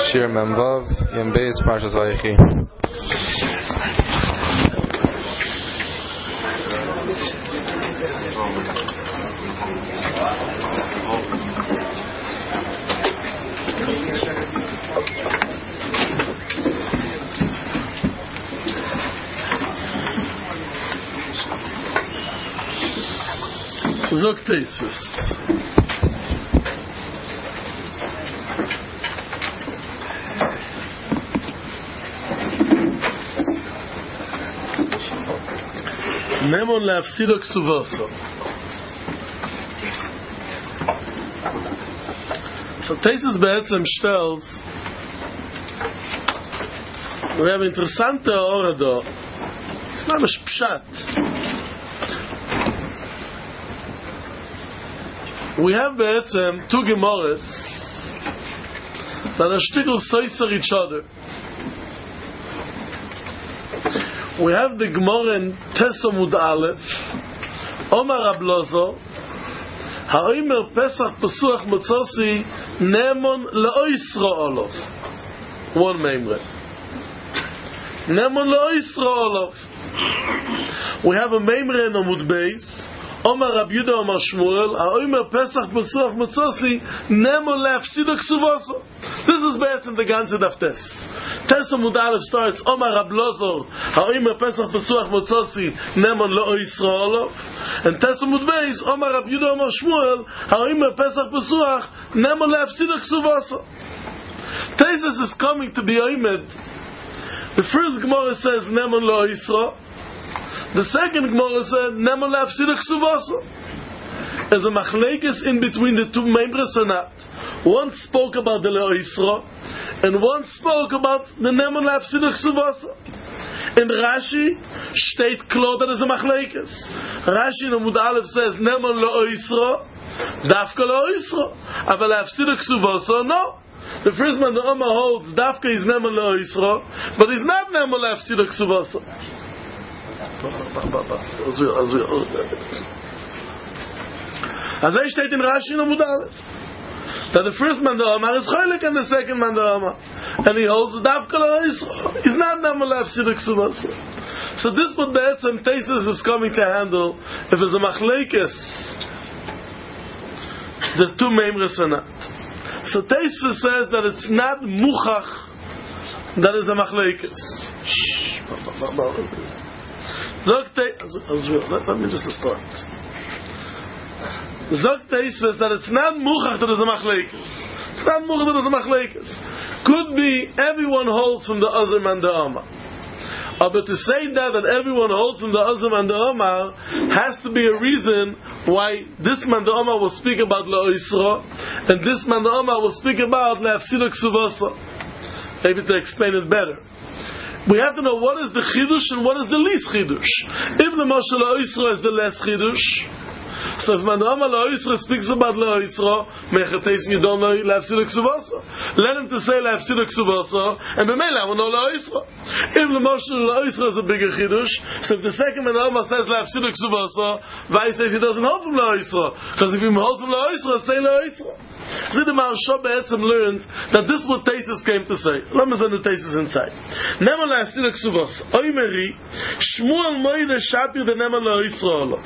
Shir Memvav Yom Beis Parshas Vayechi. Zog Teisvus. Nemon leafsido ksuvoso. So Teisvus be'etzem stellt, we have interessante Ora do. It's mamish pshat. We have be'etzem two Gemaras that are shtigl soiser each other. We have the Gemara in Tesamud Aleph, Omar Ablozo, Ha'omer Pesach Pesuach Motzosi Nemon Le'oisro Olof. One memre. Nemon Le'oisro Olof. We have a memre in Amud Beis, Omar Rab Yudah Omar Shmuel, Ha'omer Pesach Pesuach Motzosi Nemon Le'afsido Ksuvoso. This is better than the ganze Daftes. Tesamud Aleph starts Omar Rab Lozor Ha'omer Pesach Pesuach Motzosi Nemon Lo Yisraelov, and Tesamud Beis Omar Rab Yudah Omar Shmuel Ha'omer Pesach Pesuach Nemon Le'afsido Ksuvoso. Tesis is coming to be oimed. The first Gemara says Nemon Lo Yisrael. The second Gemara said Nemon Le'afsido Ksuvoso. As a machlekes in between the two members or not. One spoke about the Lo Yisrael, and one spoke about the Nemon Le'afsido Ksuvoso. In Rashi, steht klar that is a machlekes. Rashi in Amud Aleph says Nemon Lo Yisrael, Dafka Lo Yisrael, aber Le'afsido Ksuvoso, no. The first man, the Omar holds Dafka is Nemon Lo Yisrael, but he's not Nemon Le'afsido Ksuvoso. As I state in Rashi in Amud Aleph, that the first man the Omar is Cholik and the second man the Omar, and he holds Dafka Lo Yisrael. He's not Nemon Le'afsido Ksuvoso. So this what Be'etzem Teisvus is coming to handle if it's a machlekes, the two memres are not. So Teisvus says that it's not muchach that is a machlekes. Let me just start. Zog Teisvus that it's not muchach that is a machlekes. It's not muchach that is a machlekes. Could be everyone holds from the Azim and the Omar. But to say that everyone holds from the Azim and the Omar has to be a reason why this man the Omar will speak about Lo Yisro and this man the Omar will speak about Le'afsido Ksuvoso. Maybe to explain it better. We have to know what is the chidush and what is the least chidush. If the Moshe Lo Yisro is the less chidush, so if man the Omar Lo Yisro speaks about Lo Yisro, mechateis midom Le'afsido Ksuvoso. Let him to say Le'afsido Ksuvoso, and b'meila will know Lo Yisro. If the Moshe Lo Yisro is a bigger chidush, so if the second man the Omar says Le'afsido Ksuvoso, Vai says he doesn't hold from Lo Yisro, because if he holds from Lo Yisro, say Lo Yisro. So the Maharsha Be'etzem learns that this is what Teisvus came to say. Let me send the Teisvus inside. Nemon Le'afsido Ksuvoso. Oimeri, Shmuel Moide Shapir de Nemon Lo Yisro.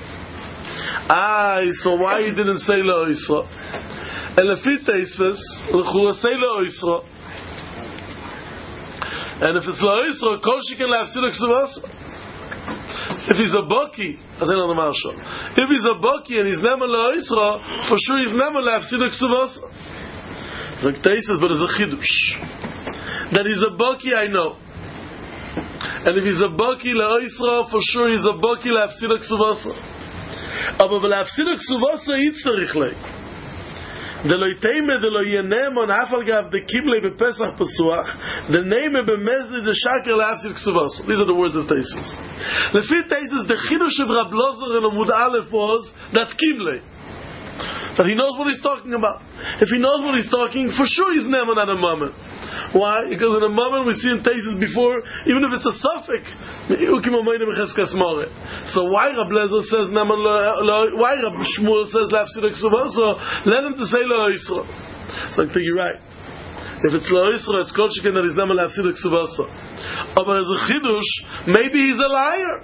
So why he didn't say Lo Yisro? Elefi Teisvus, L'chura say Lo Yisro. And if it's Lo Yisro, Kol Shiken Le'afsido Ksuvoso. If he's a Boki, as I know the Maharsha, if he's a Boki and he's Nemon Lo Yisro, for sure he's Nemon Le'afsido Ksuvoso. It's like Teisvus, but it's a chidush. That he's a Boki, I know. And if he's a Boki Lo Yisro, for sure he's a Boki Le'afsido Ksuvoso. Aber Le'afsido Ksuvoso yitzarich lei. The loyteime, the loyenem on hafalgav the kiblei bepesach pesuach, the name bemezli the shaker le'afsido ksuvoso. These are the words of Teisvus. Lefi Teisvus, the chidush of Rab Lozor in Amud Aleph was that kiblei, that he knows what he's talking about. If he knows what he's talking, for sure he's nemon at a moment. Why? Because in a moment we see in Teisvus before, even if it's a suffix, so why Rab Lezer says why Rab Shmuel says Le'afsido Ksuvoso? Let him to say Lo Yisro. So I think you're right. If it's lo Yisro, it's kol sheken that he's never lafsid ksuvasa. Aber as a chidush, maybe he's a liar.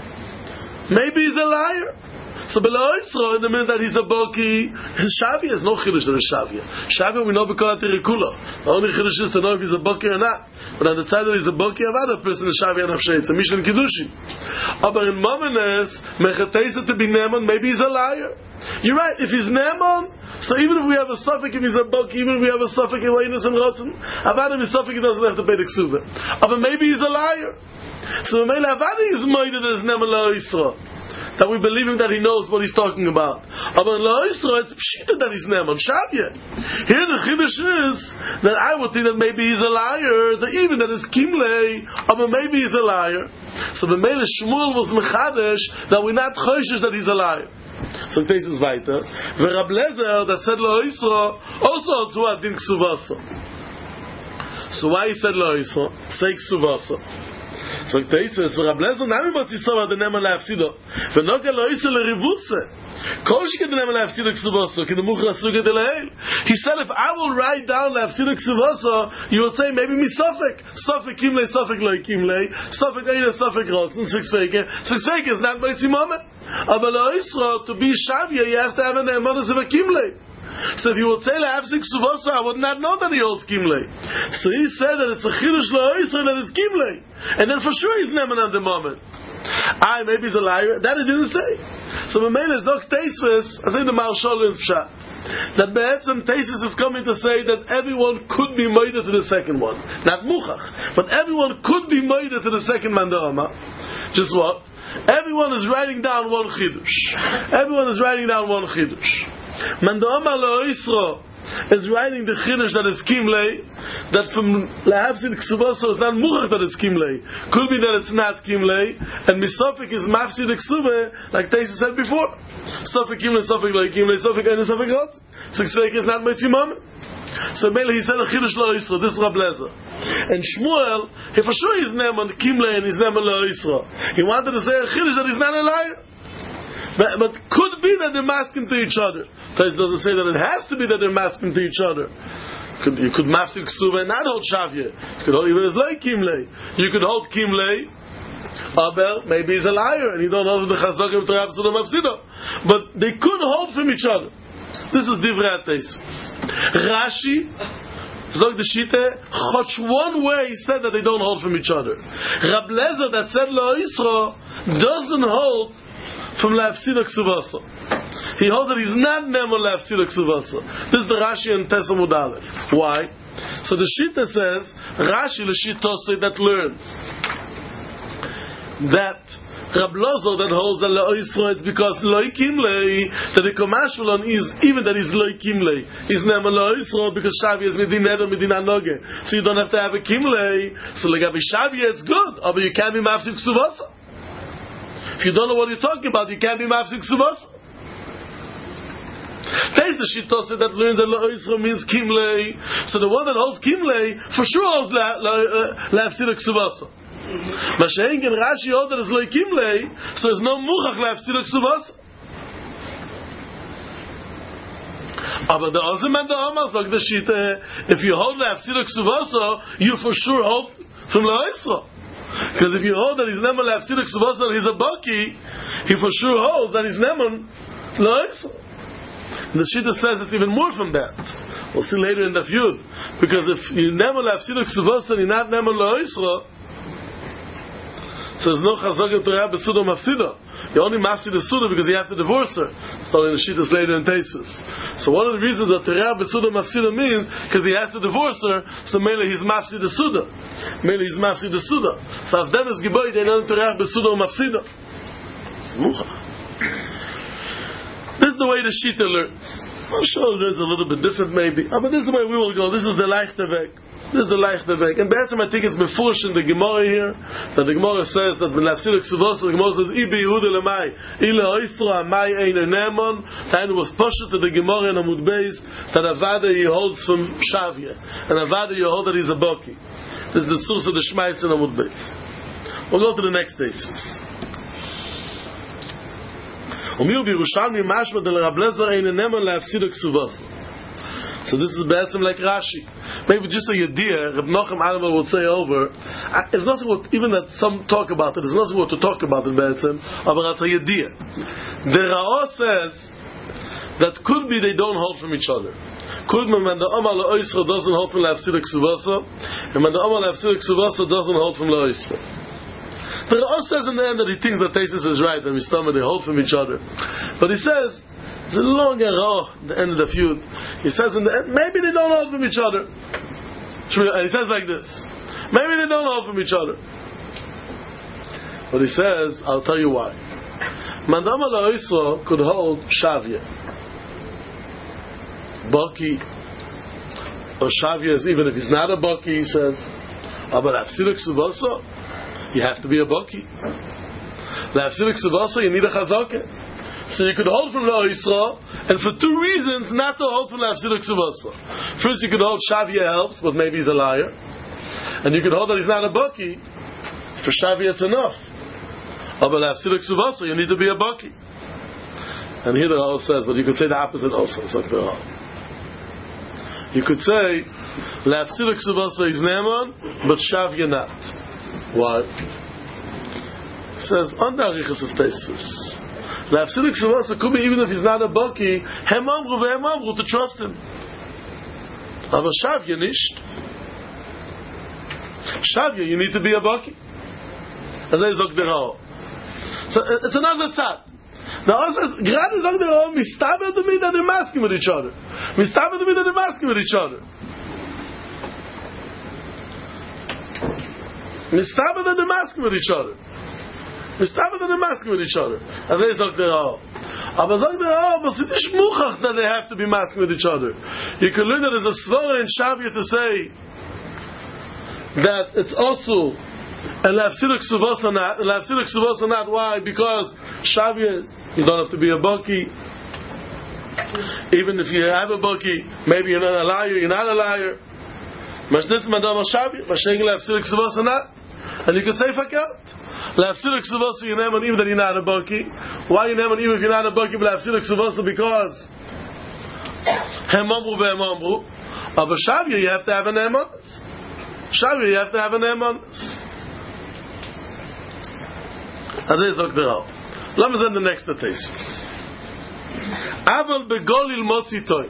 Maybe he's a liar. So below Yisro, in the minute that he's a boki, his Shavia is no chidush that is Shavia. Shavia we know because of Tirikula. The only chidush is to know if he's a boki or not. But on the side that he's a boki, another person is Shavia and Nafshay. It's a Mishnah Kiddushi. But in Momenes, Mechatesa to be Neman, maybe he's a liar. You're right, if he's Neman, so even if we have a suffix, if he's a boki, even if we have a suffix in Leinus and Rotzen, Avada is suffix, he doesn't have to pay the ksuva. But maybe he's a liar. So maybe Avada is moided as Neman lo Yisro. That we believe him that he knows what he's talking about. But lo Yisro, it's pshita that he's Neman, Shavya. Here the chiddush is that I would think that maybe he's a liar, that even that is Kimlei, but maybe he's a liar. So the Mele Shmuel was mechadesh that we're not choishes that he's a liar. So this is weiter. Rab Lezer that said lo Yisro also to adin ksuvasa. So why he said lo Yisro? Say ksuvasa. So this is Rab Lezer nami bat Yisro ad neman lafsido. V'noka lo Yisro lerivuse. Kol sheked neman lafsido ksuvasa. Ki nemuch rasuget elahel. He said if I will write down lafsido ksuvasa, you will say maybe mi sofek. Sofek kimlei, sofek lo kimlei. Sofek eina, sofek rotzen. Sfeike. Sfeike is not by tzimame. Aber lo Yisro, to be Shavia, you have to have an emanus of a Kimlei. So if you would say La'afzik Suvosa, I would not know that he holds Kimlei. So he said that it's a Chidush lo Yisro that is Kimlei. And then for sure he's Neman at the moment. Maybe he's a liar. That he didn't say. So Mamela is not Teisves, I think the Marshal is Pshat. That Be'etzem Teisves is coming to say that everyone could be made to the second one. Not Muchach, but everyone could be made to the second Mandama. Just what? Everyone is writing down one chidush. Everyone is writing down one chidush. Man Omar lo Yisro is writing the chidush that is kimlei. That from lahavsid ksuvaso is not muchach that it's kimlei. Could be that it's not kimlei, and misofik is mafsid ksuve, like Taisa said before. Sofik kimlei, sofik lo kimlei, sofik ein, sofik rot. So ksveik is not mitzimam. So Mele he said a chidush lo Yisro. This is Rab Lezer. And Shmuel, he for sure is Neman Kimlei and he's Neman lo Yisro. He wanted to say a chidush that he's not a liar. But could be that they're masking to each other. It doesn't say that it has to be that they're masking to each other. You could mafsik ksuva and not hold Shavya. You could hold even as like Kimlei. You could hold Kimlei. Aber maybe he's a liar and you don't know the Chazakim to have Suda Mafsido. But they could hold from each other. This is Divrei HaTeisvos. Rashi Zog the Shite, Chotch one way he said that they don't hold from each other. Rab Lezer that said lo Yisro doesn't hold from Lafsida Ksuvasa. He holds that he's not Nemo Lafsida Ksuvasa. This is the Rashi and Tesamud Aleph. Why? So the Shite says, Rashi l'Shitosei that learns that Rab Lozo that holds that lo Yisro it's because lo kimlei that the Komashulon is even that is lo kimlei is never lo Yisro because Shavia is midin neder midin anoge, so you don't have to have a kimlei. So like a Shavia it's good, but you can't be mafsik ksuvasa. If you don't know what you're talking about, you can't be mafsik ksuvasa. There's the Shitose that learns that lo Yisro means kimlei. So the one that holds kimlei for sure holds lafsik ksuvasa. Mashengen Rashi ordered as lo kimlei, so there's no muchach lafsida ksuvasa. Aber the Ozim and the Omar zog the Shite, if you hold lafsida ksuvasa, you for sure hold from lo Yisro. Because if you hold that he's neman lafsida ksuvasa, he's a baki, he for sure holds that he's neman lo Yisro. And the Shita says it's even more from that. We'll see later in the feud. Because if you neman lafsida ksuvasa and you're not neman lo Yisro, so there's no chazak to have besuda mafsida. You only mafsid the suda because you have to divorce her. Starting the shittas later in Teisvos. So one of the reasons that terah besuda mafsida means because he has to divorce her. So mele he's mafsid the suda. Mele he's mafsid the suda. So if them is giboy, they know terah besuda mafsida. This is the way the shita learns. I'm sure it learns a little bit different maybe, but this is the way we will go. This is the leichte weg. This is the leichte weg. And Be'etzem I think it's mefush in the Gemara here, that the Gemara says that when lafsida ksuvos, the Gemara says Ibi Yehuda lemai ila oisro amai einer nemon. That was pushed to the Gemara in Amud Beis that Avada he holds from Shavia and Avada he holds that he's a boki. This is the source of the Shmais in Amud Beis. We'll go to the next day. Umir b'Yerushalmi mashma del Rab Lezer einer nemon lafsida ksuvos. So this is be'etzem like Rashi. Maybe just a yediyah, Reb Nochem Animal will say over, it's nothing what, even that some talk about it, there's nothing what to talk about it be'etzem, but it's a yediyah. The Ra'ah says that could be they don't hold from each other. Could be when the Amar La'oisra doesn't hold from La'afsidik Suvasa, and when the Amar La'afsidik Suvasa doesn't hold from La'oisra. The Ra'ah says in the end that he thinks that Taisus is right, and Mistama they hold from each other. But he says, it's a long Ra'ah, the end of the feud. He says in the end, maybe they don't hold from each other. And he says like this, maybe they don't hold from each other. But he says, I'll tell you why. Mandama La'oisra could hold Shavya. Baki, or Shavya is even if he's not a Baki, he says, but Afsidik Suvasa, you have to be a Baki. Afsidik Suvasa, you need a Chazakah. So you could hold from La'oisra, and for two reasons not to hold from Afsidik Suvasa. First, you could hold Shavya helps, but maybe he's a liar. And you could hold that he's not a Baki. For Shavya it's enough. But Afsidik Suvasa, you need to be a Baki. And here the Ra'ah says, but you could say the opposite also. It's like the Ra'ah. You could say, La'afsidik Suvasa is Ne'eman, but Shavya not. Why? It says, on the Arichas of Teisvus. La'afsidik Suvasa could be even if he's not a Baki, Hem Amru ve'Hem Amru, to trust him. Aber Shavya nisht. Shavya, you need to be a Baki. As I zog the Ra'ah. So it's another tzad. Now also, gerade sagt der Ra'ah, mistaber to me that they're masking with each other. Mistaber to me that they're masking with each other. Mistaber that they're masking with each other. Mistaber that they're masking with each other. And they sagt der Ra'ah. Aber sagt der Ra'ah, but it's nicht muchach that they have to be masking with each other. You can learn that there's a svara in Shavya to say that it's also and La'afsidik Suvasa not. Why? Because Shavya, you don't have to be a Baki. Even if you have a Baki, maybe you're not a liar, you're not a liar. Mashnis Madama Shavya, Mashnig La'afsidik Suvasa not. And you could say Fakat. La'afsidik Suvasa you name even that you're not a Baki. Why you name even if you're not a Baki, but La'afsidik Suvasa because Hem Amru ve'Hem Amru. But Shavya you have to have an Emanus. Shavya you have to have an Emanus. And this is the Ra'ah. Let me send the next tesis. Aval begolil motzi toy.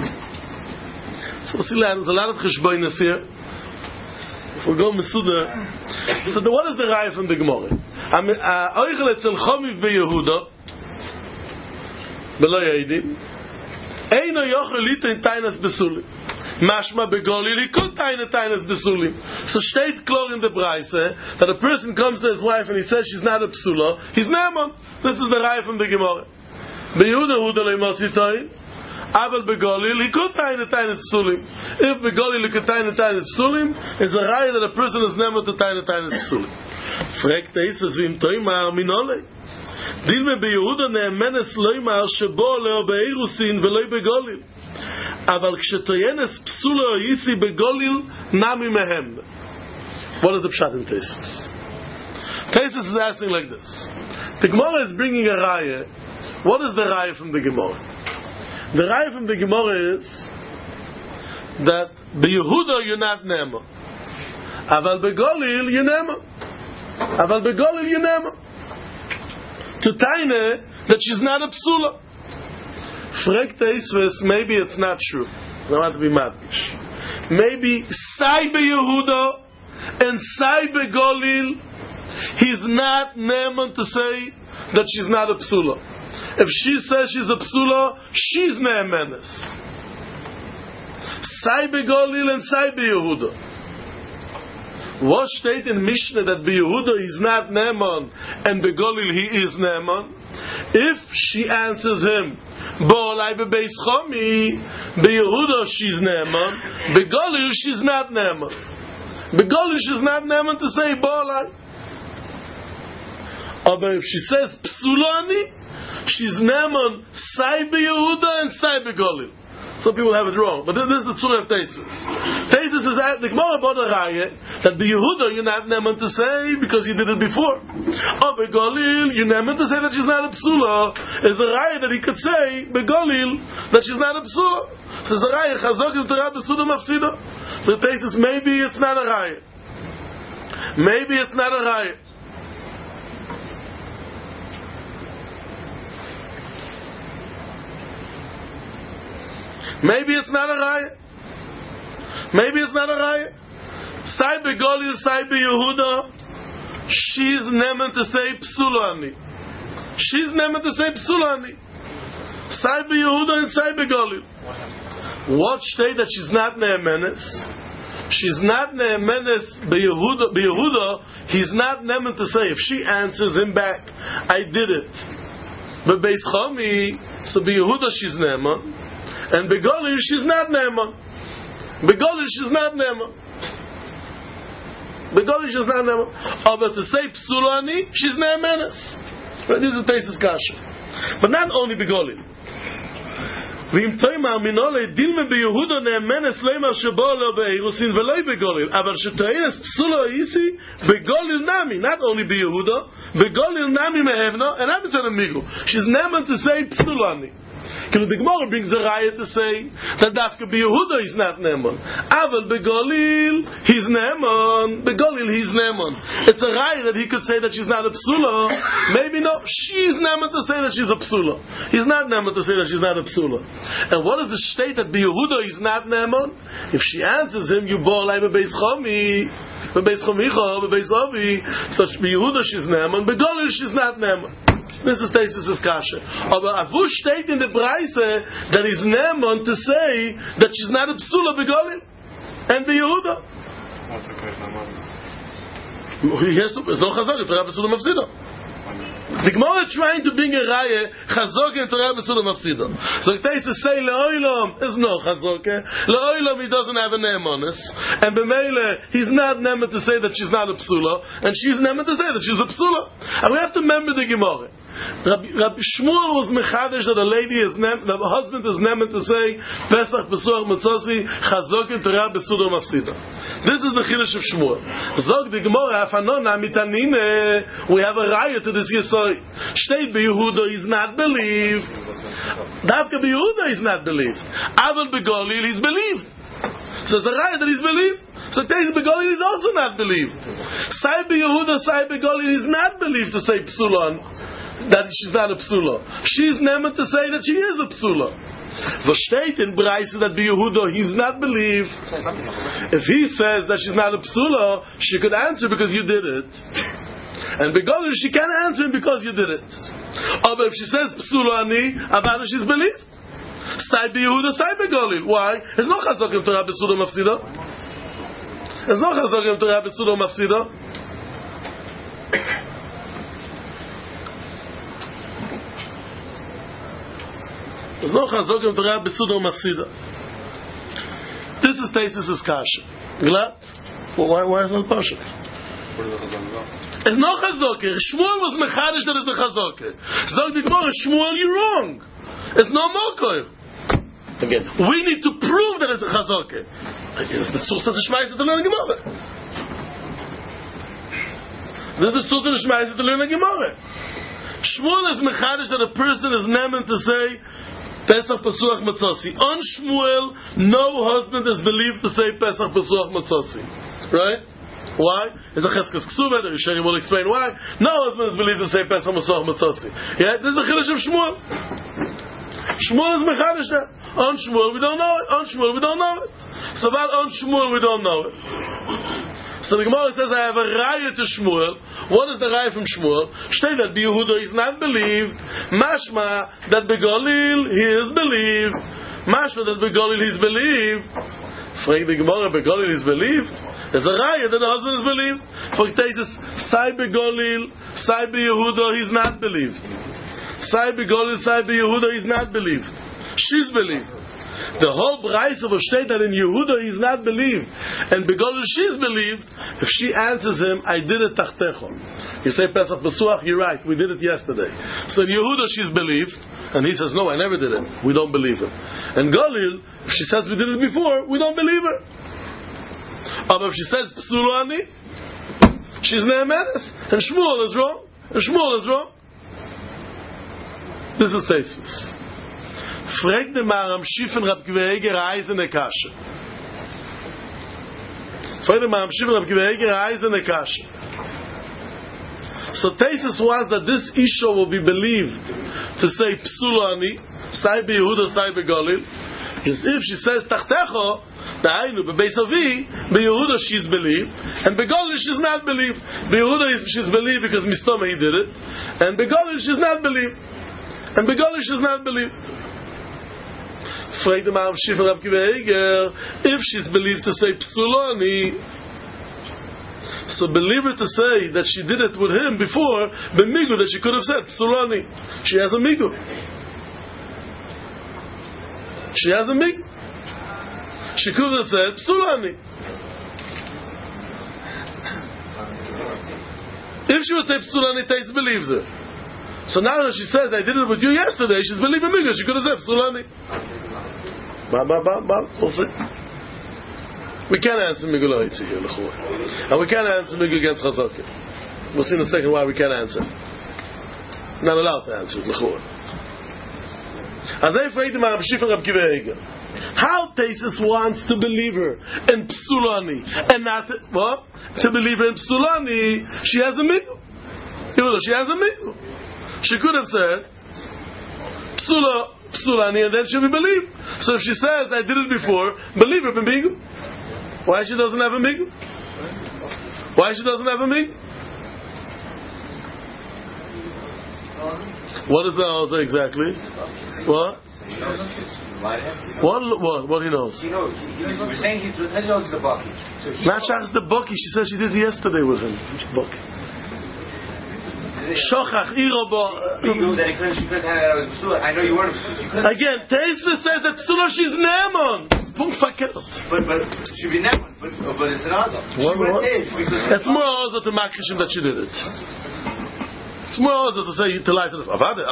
So see, there's a lot of cheshboinus here. If we go Mesuda, so what is the Ra'ah from the Gemara? Oichel etzel chomiv beYehuda belo yadim eino yochel liten tainas besulim. Mashma begolil, he could tainas besulim. So steht klar in the Braise that a person comes to his wife and he says she's not a psula, he's ne'eman. This is the Ra'ah from the Gemara. Beyehuda huda le'motzi toy, aval begolil, he could tainas besulim. If begolil he could tainas besulim, it's a Ra'ah that a person is ne'eman to tainas besulim. Fragt Teisus v'im toimar minole. Dilme beyehuda ne'emenes loimar shebo leo be'irusin v'loi begolil. אבל כשתוינס פסולו יסי בגוליל נמי מהם. What is the pshat in Teisus? Teisus is asking like this. The Gemara is bringing a Ra'ah. What is the Ra'ah from the Gemara? The Ra'ah from the Gemara is that beYehuda you're not nema. Aval begolil you're nema. Aval begolil you're nema. To taine that she's not a psula. Fragt Teisvus, maybe it's not true. I want to be madgish. Maybe Sai beYehuda and Sai begolil, he's not neman to say that she's not a psula. If she says she's a psula, she's ne'emenes. Sai begolil and Sai beYehuda. What steht in Mishnah that beYehuda is not neman and begolil he is neman? If she answers him, Bo'olai bebeis chomi, beYehuda she's ne'eman, begolil she's not ne'eman. Begolil she's not ne'eman to say Bo'olai. But if she says psulani, she's ne'eman sai beYehuda and sai begolil. Some people have it wrong, but this is the tzura of Teisus. Teisus is the Gemara about a Ra'ah that beYehuda you're not ne'eman to say because you did it before. Begolil you're ne'eman to say that she's not a psula. Is the Ra'ah that he could say begolil that she's not a psula. So it's a raya, chazok in Torah b'suda mafsida. So the case is, maybe it's not a raya. Maybe it's not a raya. Maybe it's not a raya. Maybe it's not a raya. Sai begoli, sai be Yehuda. She's nemen to say psulani. She's nemen to say psulani. Sai be Yehuda and sai begoli. What state that she's not nemenes? She's not nemenes be Yehuda. He's not nemen to say. If she answers him back, I did it. But Beis Chomi, so be Yehuda she's nemen. And Begoli, she's not Ne'eman. Begoli, she's not Ne'eman. Begoli, she's not Ne'eman. But to say Psulani, she's Ne'emanis. Right? This is Teisus Kasha. But not only Begoli. ואם תאמר מנולה דילמה ביהודה נאמנס לימה שבו לא באירוסין ולא בגוליל אבל שתאינס פסולו איסי בגוליל נמי not only ביהודה בגוליל נמי מהבנו and I'm telling you she's never to say פסולני because the Gemara brings a raya to say that Dafka Yehuda is not Neman. Aval Begolil, he's Neman. Begolil, he's Neman. It's a raya that he could say that she's not a psula. Maybe no, she's Neman to say that she's a psula. He's not Neman to say that she's not a psula. And what is the state that Yehuda is not Neman? If she answers him, you bore like Beis Chomi, Beis Chomicha, Beis Ovi. So Yehuda she's Neman. Begolil she's not Neman. This is Teisus Kasha. Aber Avush state in the Braise that is Neman to say that she's not a psula begolin and be Yehuda. What's okay for months? He has to. It's no chazok in Torah b'suda mafsida. The Gemara trying to bring a raya chazok in Torah b'suda mafsida. So Teisus say leolam is no chazok. Leolam he doesn't have a ne'emanis, and b'meile he's not ne'eman to say that she's not a psula, and she's ne'eman to say that she's a psula. And we have to remember the Gemara. Rabbi Shmuel was mechadesh that the husband is ne'eman to say Pesach Pesuach Matzosi Chazok in Torah B'suda Mafsida. This is the chiddush of Shmuel. Zog the Gemara Afanona Mitanine. We have a raya to this Yesod. Shteit BeYehuda is not believed. Davka BeYehuda is not believed. Aval BeGolil is believed. So it's a raya that he's believed. So Teis BeGolil is also not believed. Sai BeYehuda, Sai BeGolil is not believed to say Psulon. That she's not a psula. She's never to say that she is a psula. The state in Braise that Yehuda he's not believed. If he says that she's not a psula, she could answer because you did it. And because she can't answer him because you did it. But if she says psulani, about she's believed. Sai Yehuda, Sai Begolil. Why? There's no chazok in Torah b'suda mafsida. There's no chazok in Torah b'suda mafsida. There's no chazok in Torah b'suda mafsida. This is Teisus Kasha. Glad? Well, why is it not Pasha? There's no chazok. Shmuel was mechadish that it's a chazok. Zog the Gemara, Shmuel, you're wrong. There's no mokoy. Again, we need to prove that it's a chazok. It's the source of the Shmais to learn a Gemara. This is the source of the Shmais to learn a Gemara. Shmuel is mechadish that a person is nemen to say Pesach Pesuach Matzosi. On Shmuel, no husband is believed to say Pesach Pesuach Matzosi. Right? Why? It's a cheskes ksuba. The Rishayim will explain why. No husband is believed to say Pesach Pesuach Matzosi. Yeah? This is the chiddush of Shmuel. Shmuel is mechadish that. On Shmuel, we don't know it. On Shmuel, we don't know it. So about on Shmuel, we don't know it. So the Gemara says, I have a raya to Shmuel. What is the raya from Shmuel? Shtei that Yehuda is not believed. Mashma that Begolil he is believed. Mashma that Begolil he is believed. Frank the Gemara, Begolil is believed. There's a raya that the husband is believed. For Teisus, Sai Begolil, Sai Yehuda he is not believed. Sai Begolil, Sai Yehuda he is not believed. She's believed. The whole Braise of a state that in Yehuda he's not believed, and because she's believed, if she answers him, I did it tachtecho. You say Pesach Pesuach, you're right, we did it yesterday. So in Yehuda she's believed, and he says, no, I never did it. We don't believe him. And Golil, if she says we did it before, we don't believe her. But if she says Psulani, she's Ne'emanis, and Shmuel is wrong. And Shmuel is wrong. This is Teisus. Frag the Maram Shifen Rab Gveiger Eisene Kasche. Frag the Maram Shifen Rab Gveiger Eisene Kasche. So thesis was that this Isha will be believed to say Psulani, Sai Beyehuda, Sai Begalil. Because if she says Tachtecho, Da'ainu, Bebeis Avi, Beyehuda she's believed, and Begalil she's not believed. Beyehuda she's believed because Mistoma he did it, and Begalil she's not believed. And Begalil she's not believed. Frag the Maram Shifen Rab Gveiger, if she's believed to say Psulani, so believe her to say that she did it with him before, b'migu, that she could have said Psulani. She has a migu. She has a migu. She could have said Psulani. If she would say Psulani, Tais believes her. So now that she says, I did it with you yesterday, she's believing migu. She could have said Psulani. We'll see. We can't answer Migul Haitzi here, and we can't answer Migul against Chazaka. We'll see in a second why we can't answer. Not allowed to answer it, L'chor. As I afraid the Maram Shifen Rab Gveiger, how Tesis wants to believe her in Psulani, and not what? To believe her in Psulani, she has a Migul. She has a Migul. She could have said Psulani, and then she'll be believed. So if she says, I did it before, believe her in Migul. Why she doesn't have a migu? Why she doesn't have a migu? What is the answer exactly? What? What he knows? He knows. We're saying he knows the Bucky. Not just the Bucky. She said she did it yesterday with him. Bucky. Shochach Irobo. I know you weren't. Again, Teisva says that Psula she's Ne'eman. But she be Ne'eman. But it's an Azah. It's more Azah to Makrishim that she did it. It's more Azah to say to lie to the Father.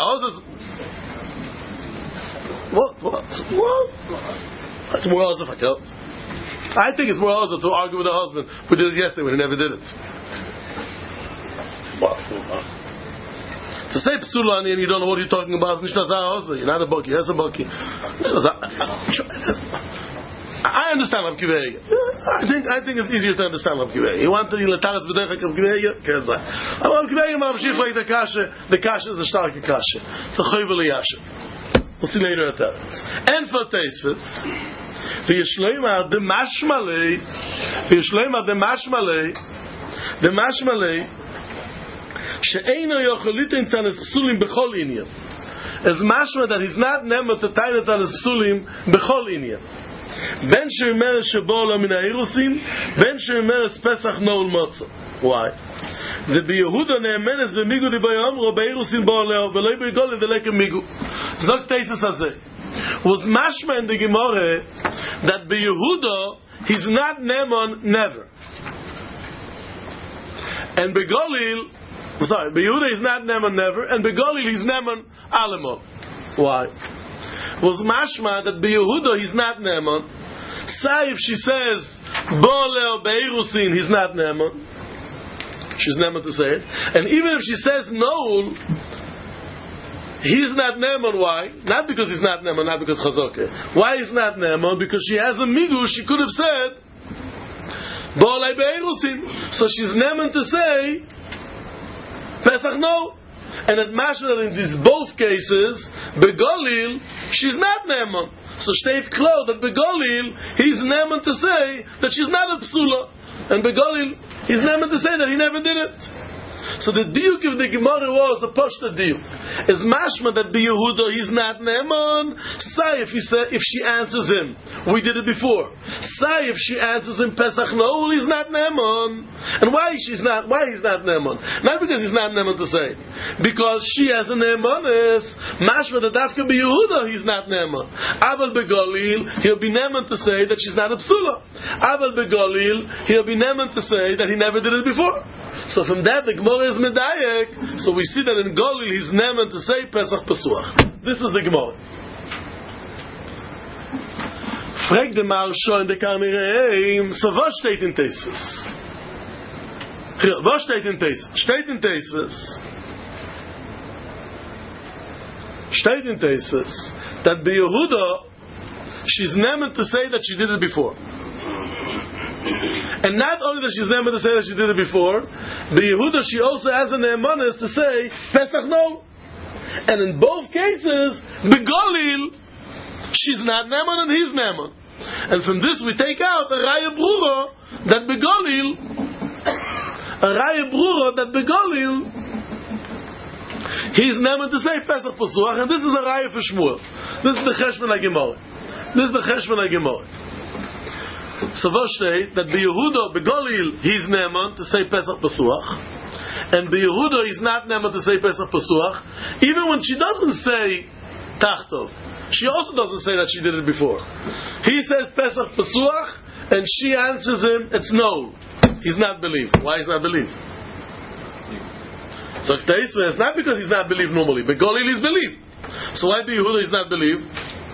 What? That's more Azah Fakel. I think it's more Azah to argue with her husband who did it yesterday when he never did it. To say Psulani and you don't know what you're talking about, you're not a Bucky, that's a Bucky. I understand Rab Gveiger. I think it's easier to understand Rab Gveiger. You want to Lataras B'derech Rab Gveiger? Can't say. Rab Gveiger Mamshich like the Kasha is a starke Kasha. It's a Choyvel Yasha. We'll see later at that. And for Teisvis, V'yishleima the Mashmalei, she'eino yocholitin tanis psulim bechol inyan. As mashma that he's not nemer to tainat tanis psulim bechol inyan. Ben she'emer shebo lo min ha'erusim, ben she'emer es pesach no'ul motzo. Why? The beYehuda ne'emenes b'migu dibayomro b'erusim bo leo v'loi b'gol v'lekem migu. Zok teitzes hazeh. Was mashma in the Gemara that beYehuda he's not neman never. And beGolil, Beyehuda is not Neman never, and Begalil he's Neman Alemon. Why? Was mashma that Beyehuda he's not Neman. Say if she says Boleo Beirusin he's not Neman. She's Neman to say it. And even if she says Noul, he's not Neman. Why? Not because he's not Neman, not because Chazokeh. Why he's not Neman? Because she has a migu. She could have said Boleo Beirusin. So she's Neman to say Pesach no. And at mashma that in these both cases, Begalil, she's not Neman. So state klar that Begalil, he's Neman to say that she's not a psula. And Begalil, he's Neman to say that he never did it. So the diuk of the Gemara was the pashta diuk. Is mashma that Beyehuda he's not Neman. Say if she answers him, we did it before. Say if she answers him Pesach no, he's not Neman. And why he's not Neman? Not because he's not Neman to say, because she has a Neemanis. Mashma that Dafka Beyehuda he's not Neman. Aval Begalil he'll be Neman to say that she's not a psula. Aval Begalil he'll be Neman to say that he never did it before. So from that the Gemara is medayek. So we see that in Golil he's neman to say Pesach Pesuach. This is the Gemara. Frag the Marsha in the Karmireim. So what steht in Teisvis? What steht in Teisvis? Steht in Teisvis. Steht in Tosfos that by Yehuda she's never to say that she did it before. And not only that she's never to say that she did it before, by Yehuda she also has an emunah to say Pesach no. And in both cases, Begolil, she's not Neman and he's Neman. And from this we take out a Raya Brura that Begolil, he's Neman to say Pesach Pasuach, and this is a Raya for Shmuel. This is the Cheshbon HaGemorah. So Voshtei, that Yehuda, Begolil, he's Neman to say Pesach Pasuach. And by Yehuda is not Neman to say Pesach Pasuach, even when she doesn't say Tachtov. She also doesn't say that she did it before. He says Pesach Pasuach, and she answers him, it's no. He's not believed. Why is not believed? So it's not because he's not believed normally, but Golil is believed. So why by Yehuda is not believed?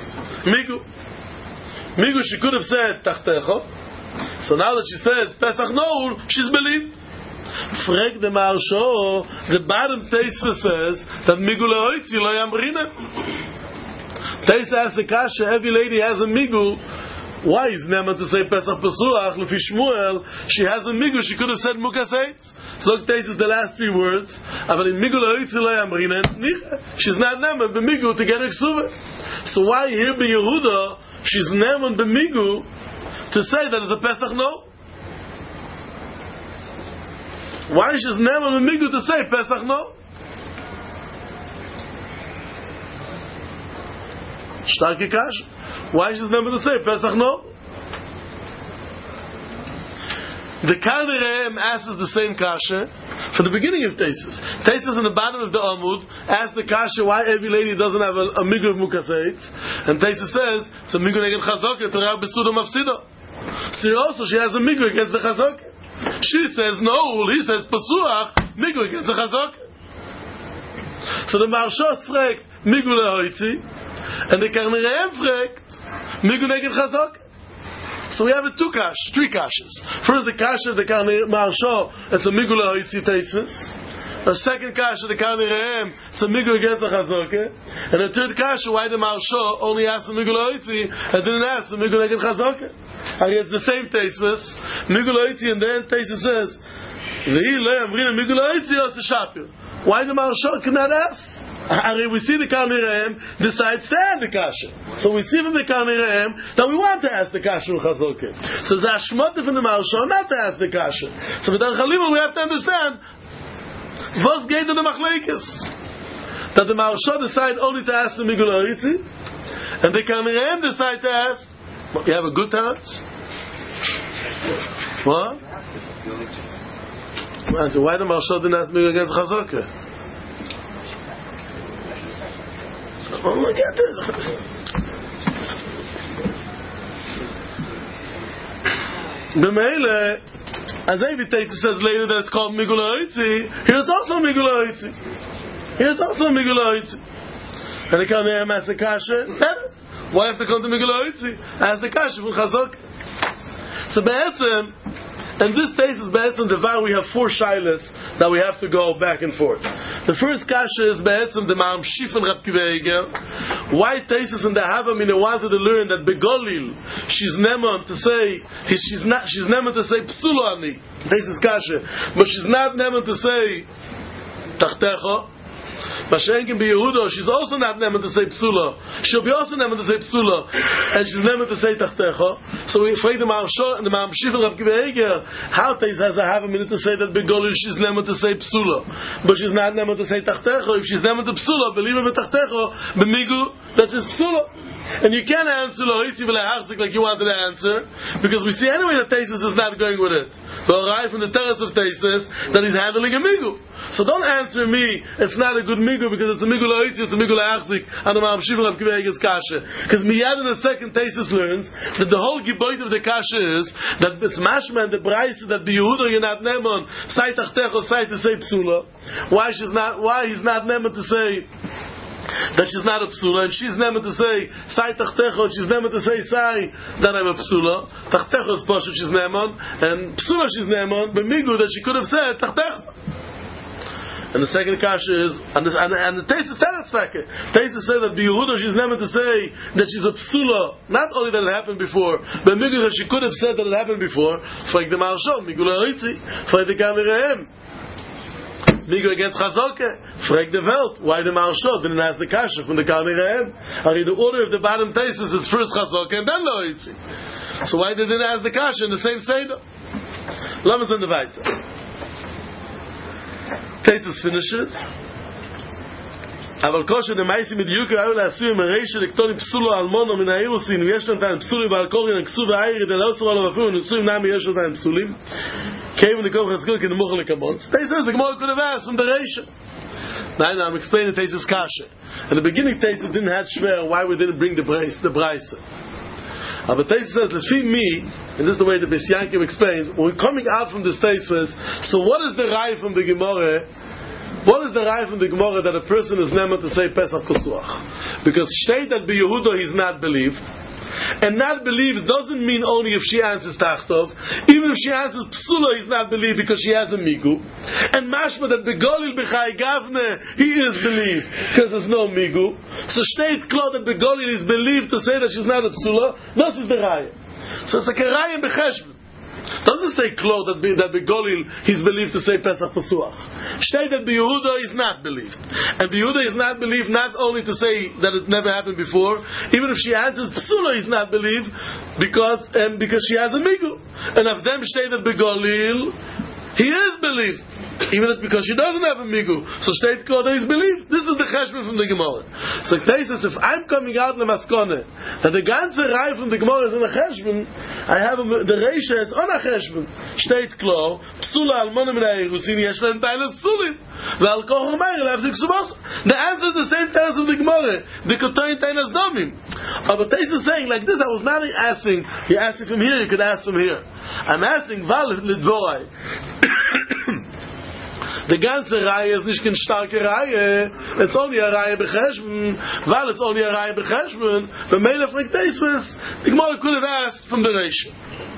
Migu, she could have said Tachtecho. So now that she says Pesach Noul, she's believed. Frag the Maharsho, the bottom Tosfos says that Migu lehoitzi lo yamrina. Tosfos asks the kasha, every lady has a Migu. Why is Neman to say Pesach Pasuach? Lefi Shmuel, she has a Migu, she could have said Mukas Eitz. So Tosfos the last three words, but in Migu lehoitzi lo yamrina, she's not Neman, but Migu to get a Ksuva. So why here by Yehuda, she's Neman by Migu to say that it's a Pesach no? Why is she never a migu to say Pesach no? Starke Kasha. Why is she never to say Pesach no? The Karnerem asks the same Kasha from the beginning of Tosfos. Tosfos in the bottom of the Amud asks the Kasha why every lady doesn't have a migu of Mukaseitz, and Tosfos says it's a migu neged Chazokah to Rab Besuda Mafsida. So also she has a migu against the Chazokah. She says no, he says Pasuach, Migu against the Chazok. So the Maharsho fragt Migu lehoitzi, and the Karnerem fragt Migu neged Chazok. So we have three kashas. First the kasha of the Maharsho, it's a Migu lehoitzi Tosfos. The second kasha, the Karnerem, it's a Migu against the Chazok. And the third kasha, why the Maharsho only asked for Migu lehoitzi and didn't ask for Migu neged Chazok. And it's the same Tosfos, Migu lehoitzi, and then Tosfos says, "V'hi lo yamrina Migu lehoitzi os shapir." Why the Maharsho cannot ask? We see the Karnerem decides to add the kasha. So we see from the Karnerem that we want to ask the kasha of Chazokah. So it's a shmota from the Maharsho not to ask the kasha. So with Al Chalima we have to understand what's geht to the Machlekes. That the Maharsho decide only to ask the Migu lehoitzi, and the Karnerem decide to ask. You have a good chance? What? So why the Maharsho didn't ask me against Chazokah? Oh, look at this. B'meile, as every Tosfos says later that it's called Migu lehoitzi, here's also Migu lehoitzi. And the Karnerem asks the kasha, better. Why have to come to Migu lehoitzi? As the kasha from Chazok. So Be'etzem, and this case is Be'etzem Devar, we have four shilas that we have to go back and forth. The first kasha is Be'etzem the Ma'am Shifan Rab Kiva Eger. Why Tosfos and the Havamina wanted to learn that Begolil, she's Neman to say, she's Neman to say Psula Ani. Tosfos kasha. But she's not Neman to say Tachtecho. Mashenkin be Yehuda, she's also not never to say Psula. She'll be also never to say Psula, and she's never to say Tachtecha. So we afraid the Maharsho and the Ma'am Shifan Rab Kiva Eger, how Tosfos has a half a minute to say that Begolil she's never to say Psula, but she's not never to say Tachtecha. If she's never to Psula, believe her Tachtecha, b'migu, that's just Psula. And you can't answer Loitzi v'leharsik like you wanted to answer, because we see anyway that Tosfos is not going with it. So arrive from the terrace of Tosfos that he's handling a migu. So don't answer me, it's not a good migu because it's a migu Loitzi, it's a migu leharsik, and the Ma'am Shifan Rab Kiva Eger's kasha. Because miyad in a second Tosfos learns that the whole giboit of the kasha is that it's mashma and the Braise that the Yehuda you're not nemon, say tachtecho, say to say psula. Why he's not nemon to say that she's not a psula, and she's never to say sai tachtecho, she's never to say sai that I'm a psula. Tachtecho is pashut, she's nemon, and psula she's nemon, but migu that she could have said tachtecho. And the second kasha is, and the Taisus Teretz Feke. Taisus said that Yehuda she's never to say that she's a psula, not only that it happened before, but Miguel she could have said that it happened before. Frag the Marsho, Miguel Haritzi, frag the Kamirehem. Miguel against Chazoke, frag the Welt. Why the Marsho didn't ask the kasha from the Kamirehem? The order of the bottom Taisus is first Chazoke and then Haritzi. So why they didn't ask the kasha in the same seder? Lamas and the Vaita. Taisus finishes. אבל כושר דמייסי מדיוק ראו לעשוי מרשת לקטוני פסולו אלמונו מן האירוסין ויש נתן פסולים ועל קורין נקסו והאירי דלא אוסרו עליו אפילו נשואים נעמי יש נתן פסולים כאיבו נקום חזקול כנמוך לקמון Taisus the Gemara could have asked from the Reisha. Now I'm explaining Taisus Kasha. In the beginning Taisus didn't have shver why we didn't bring the Braisa. But Taisus says, Lefi me, and this is the way the Beis Yankim explains, when we're coming out from this Taisus, so what is the Rai from the Gemara? What is the Rai from the Gemara that a person is never to say Pesach Pesuach? Because state that by Yehuda he's not believed, and not believed doesn't mean only if she answers Tachtov. Even if she answers Psula, he's not believed because she has a Migu. And Mashma that Begolil B'chai Gavne, he is believed because there's no Migu. So states clear that Begolil is believed to say that she's not a Psula. This is the Raya. So it's like a Raya B'cheshbon. Doesn't say clear that Begolil he's believed to say Pesach Pesuach. State that Yehuda is not believed. And Yehuda is not believed not only to say that it never happened before, even if she answers Psula is not believed because she has a Migu. And of them state that Begolil he is believed. Even if because she doesn't have a Migu. So state clear that he's believed. This is the Cheshbon from the Gemara. So Taisus, if I'm coming out in the Maskone, that the ganze Rai from the Gemara is in a Cheshbon, I have the Reisha is on a Cheshbon. State clear, Psula almona min ha'erusin, yesh lehem tainas psulim. Ve'al koch ha'mayr le'afzik subasa. The answer is the same tainas of the Gemara. The kotoin tainas domim. But Taisus is saying like this, I was not asking, you asked it from here, you could ask from here. I'm asking, Val lidvorai. The ganze Reihe is nicht kein starke Reihe. It's only a Reihe becheshbon. Weil it's only a Reihe becheshbon. The Mele fragt Taisus, the Gemara could have asked from the Reisha.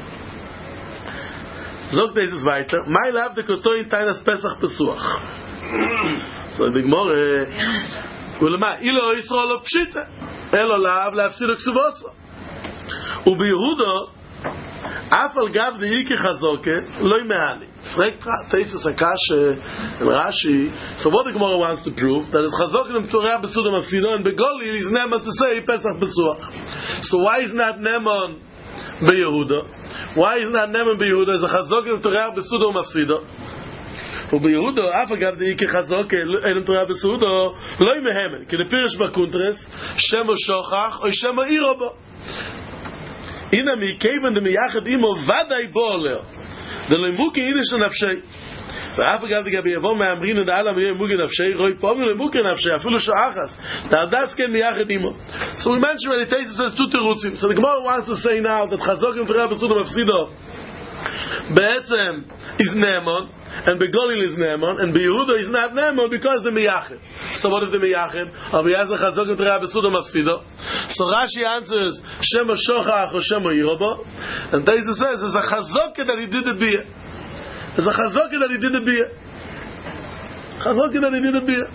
Sagt Taisus weiter, Mai lav de kotoin tainas Pesach Pesuach. So the Gemara, Ulema, ilo Yisrael lo pshita. Elo lav להפסיד כסובוסו. וביהודה, אף על גב דהיקי חזוקה, לא ימהלי. Taisus Akash and Rashi. So what the Gemara wants to prove that is Chazok and Torah Besudam Mafsido and Begolil is Neman to say Pesach Pesuach. So why is not Neman BeYehuda? Why is not Neman BeYehuda? Is a Chazok and Torah Besudam Mafsido. וביהודה אף אגב דאי כחזוק אין תורה בסעודו לא ימהמן כי לפירש בקונטרס שמו שוכח או שמו עירו בו הנה מכיוון דמייחד עמו ודאי בו עולר דלמוקי הנה של נפשי ואף אגב דגבי יבוא מאמרין ודעלה יהיה מוגי נפשי רואי פעמים למוקי נפשי אפילו שואחס תעדס כן מייחד עמו. So we mentioned when Taisus says two תירוצים. So the Gemara wants to say now that חזוק עם תורה בסעודו מפסידו בעצם is Ne'eman and Begolil is Ne'eman and BeYehuda is not Ne'eman because the Miyachid. So what is the Miyachid? Aviyaz Chazok and Torah Besudo Mafsido. So Rashi answers Shema Shochach or Shema Yirobo, and Taisus says it's a Chazok that he did the Biyah. It's a Chazok that he did the Biyah. Chazok that he did the Biyah.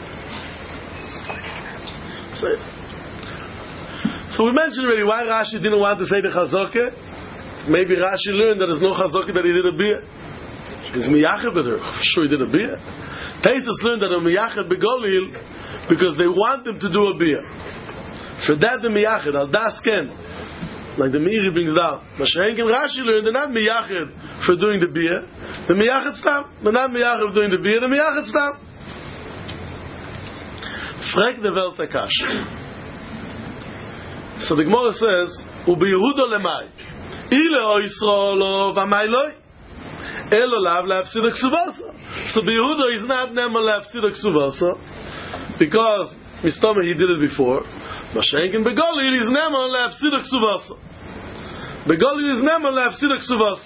So we mentioned already why Rashi didn't want to say the Chazok. Maybe Rashi learned that there's no Chazok that he did a Biyah. He's Miyached with her. For sure he did a Biyah. Taisus learned that a Miyached Begolil because they want him to do a Biyah. For that the Miyached, Al Das Ken, like the Meiri brings down. Mashenk and Rashi learned they're not Miyached for doing the Biyah. The Miyached Stam. They're not Miyached for doing the Biyah. The Miyached Stam. Frek the Welt Akash. So the Gemara says, Ubi-Yehuda lemai. Ile o Yisrael v'amai loi. Elo lav le'afsid ha'ksuvasa. So BeYehuda is not neman le'afsid ha'ksuvasa because Mistama he did it before. Mashenk and Begolil is neman le'afsid ha'ksuvasa. Begolil is neman le'afsid ha'ksuvasa.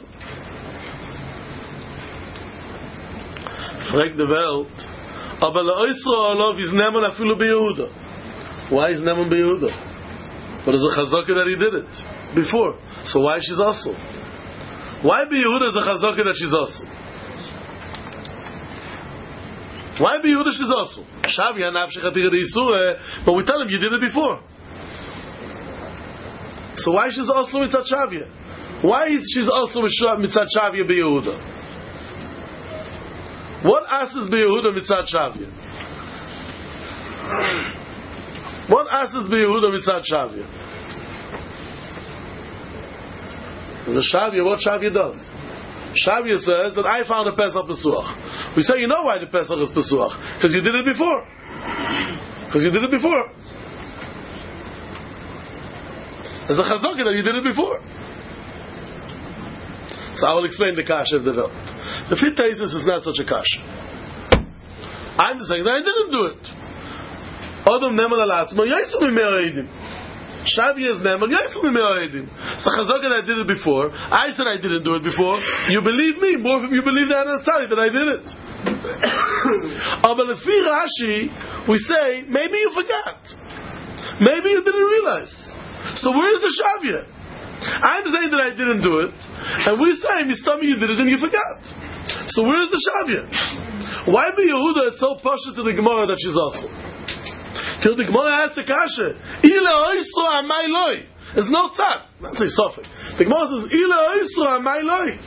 Frag the Welt. Aber le'Yisrael is neman afilu BeYehuda. Why is neman BeYehuda? But there's a chazaka that he did it before. So why she's also? Why BeYehuda is a chazaka that she's also? Why be Yehuda she's also? Shavia nafshechatira isure, but we tell him you did it before. So why she's also mitzat Shavia? Why is she's also mitzat Shavia be Yehuda? What asks be Yehuda mitzat Shavia? What asks be Yehuda mitzat Shavia? The Shavia, what Shavia does? Shavia says that I found a Pesach Pesuach. We say, you know why the Pesach is Pesuach? Because you did it before. There's a chazaka that you did it before. So I will explain the kasha developed. The fifth thesis is not such a kasha. I'm saying that I didn't do it. Adam neman alatzma yaisu mime'oedim. Shavia is neman yaisu mime'oedim. So chazaka that I did it before. I said I didn't do it before. You believe me more than you believe the Anatzari that I did it. But if Rashi, we say maybe you forgot. Maybe you didn't realize. So where is the Shavia? I'm saying that I didn't do it, and we say, Mistami, you did it and you forgot. So where is the Shavia? Why be Yehuda it's so partial to the Gemara that she's also? Till the Gemara asks the kasha, Ile oisro amai loi. There's no tzad. Not say sofik. The Gemara says, Ile oisro amai loi.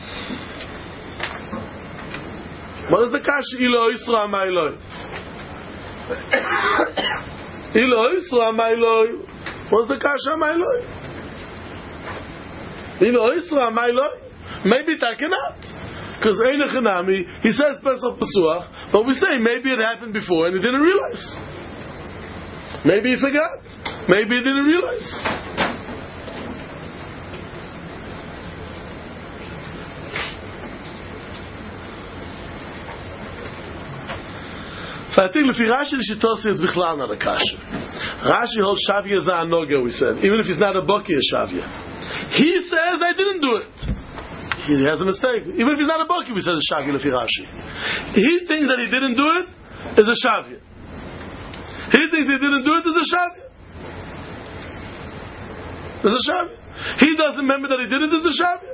What is the kasha? Ile oisro amai loi. Ile oisro amai loi. What's the kasha amai loi? Ile oisro amai loi. Maybe I cannot. Because Eine Chanami, he says Pesach Pesuach, but we say maybe it happened before and he didn't realize. Maybe he forgot. Maybe he didn't realize. So I think Lefi Rashi the Shitosi is Bichlal not a kasha. Rashi holds Shavia is a Anoga, we said, even if he's not a Baki, a Shavia. He says I didn't do it. He has a mistake. Even if he's not a Baki, we said a Shavia Lefi Rashi. He thinks that he didn't do it is a Shavia. He thinks he didn't do it is a Shavia. Is a Shavia. He doesn't remember that he did it is a Shavia.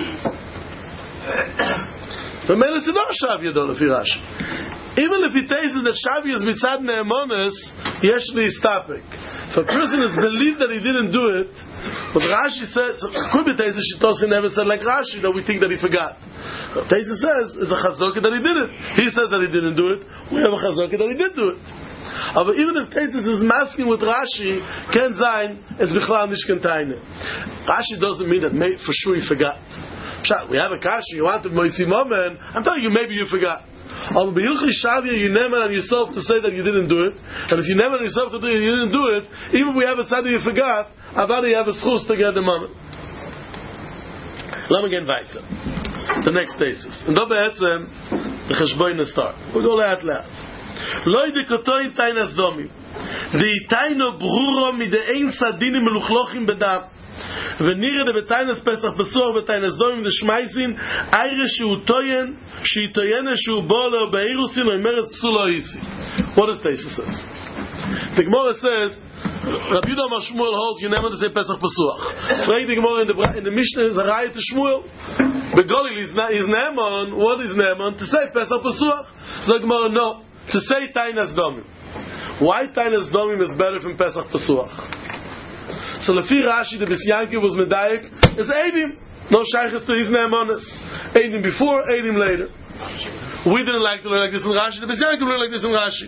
But man, it's not Shavia though, Lefi Rashi. Even if he takes that Shavia is mitzad ne'emonis, yeshli is topic. If a person is believed that he didn't do it, but Rashi says, could be Teisa Shitosi never said like Rashi, that we think that he forgot. Teisa says, it's a chazaka that he did it. He says that he didn't do it. We have a chazaka that he did do it. But even if Teisa is masking with Rashi, Ken Zayin, it's Bichlal Nishkan Taine. Rashi doesn't mean that for sure he forgot. We have a kashi, you want to Moitzi Momen, I'm telling you, maybe you forgot. On B'Yilchi Shavia, you never on yourself to say that you didn't do it, and if you never on yourself to do it, you didn't do it, even if we have a tzad you forgot, Avada you have a schus to get the moment. Let me get weiter. The next thesis. And da be'etzem, the cheshboin start. We'll go le'at le'at. Loi de kotoin tainas domi. Di taino bruro mi de ein sadinim meluchlochim bedam. ונראה בטיינס פסח בסוח בטיינס דומים דשמייסין איירה שהוא טוין שהיא טוינה שהוא בוא לו באירוסין או מרס פסולו איסי. What does Taisa says? The Gemara says Rabbi Yehuda Amar Shmuel holds you never to say Pesach Pesuach. Frag the Gemara in the Mishnah is a raya to Shmuel. Begolil is Naaman. What is Naaman? To say Pesach Pesuach. So the Gemara no. To say Tainas Domim. Why Tainas Domim is better than Pesach Pesuach? So Lefi Rashi the Bisyanki was Medayik is Eidim. No Shaykhs to his Naamanus. Eidim before, Eidim later. We didn't like to learn like this in Rashi. The Bisyanki learned like this in Rashi.